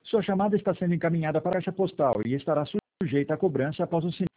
Sua chamada está sendo encaminhada para a caixa postal e estará sujeita a cobrança após o sinal